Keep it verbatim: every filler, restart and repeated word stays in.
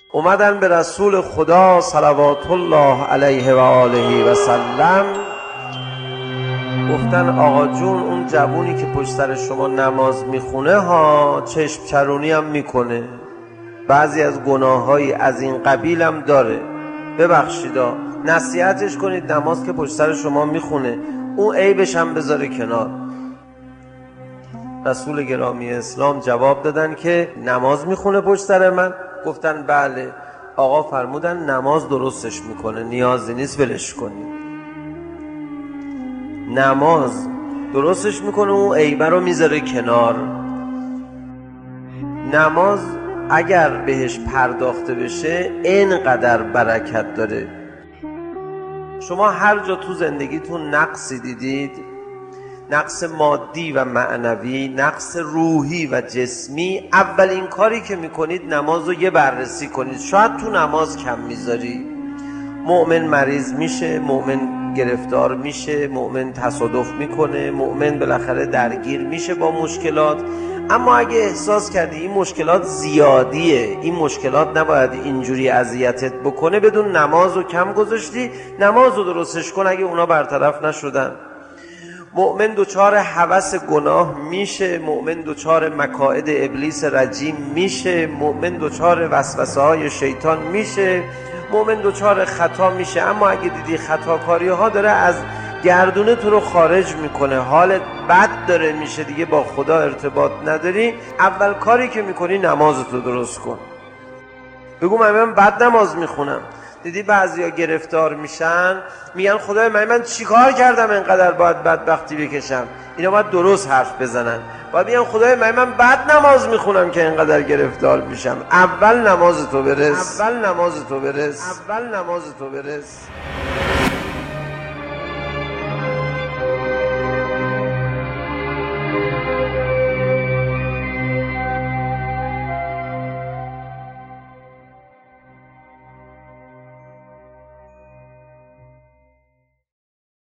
اومدن به رسول خدا صلوات الله علیه و آله و سلم گفتن آقا جون اون جوونی که پشت سر شما نماز میخونه ها چشم چرونی هم میکنه، بعضی از گناهایی از این قبیل هم داره، ببخشیدا نصیحتش کنید نماز که پشت سر شما میخونه اون عیبش هم بذاره کنار. رسول گرامی اسلام جواب دادن که نماز میخونه پشت سر من؟ گفتن بله. آقا فرمودن نماز درستش میکنه، نیازی نیست ولش کنید. نماز درستش میکنه، اون عیبه رو میذاره کنار. نماز اگر بهش پرداخته بشه اینقدر برکت داره. شما هر جا تو زندگیتون نقصی دیدید، نقص مادی و معنوی، نقص روحی و جسمی، اولین کاری که میکنید نماز رو یه بررسی کنید. شاید تو نماز کم میذاری، مؤمن مریض میشه، مؤمن گرفتار میشه، مؤمن تصادف میکنه، مؤمن بالاخره درگیر میشه با مشکلات. اما اگه احساس کردی این مشکلات زیادیه، این مشکلات نباید اینجوری اذیتت بکنه، بدون نماز رو کم گذاشتی، نماز رو درستش کن اگه اونا برطرف نشدن. مؤمن دوچار هوس گناه میشه، مؤمن دوچار مکائد ابلیس رجیم میشه، مؤمن دوچار وسوسه های شیطان میشه، مؤمن دوچار خطا میشه. اما اگه دیدی خطاکاری ها داره از گردونه تو رو خارج میکنه، حالت بد داره میشه، دیگه با خدا ارتباط نداری، اول کاری که میکنی نمازتو درست کن. بگو من من بد نماز میخونم. دیدی بعضیا گرفتار میشن میگن خدای من من چیکار کردم اینقدر باید بدبختی بکشم؟ اینا باید درست حرف بزنن، باید میگن خدای من من بد نماز میخونم که اینقدر گرفتار میشم. اول نمازتو برس، اول نمازتو برس، اول نمازتو برس.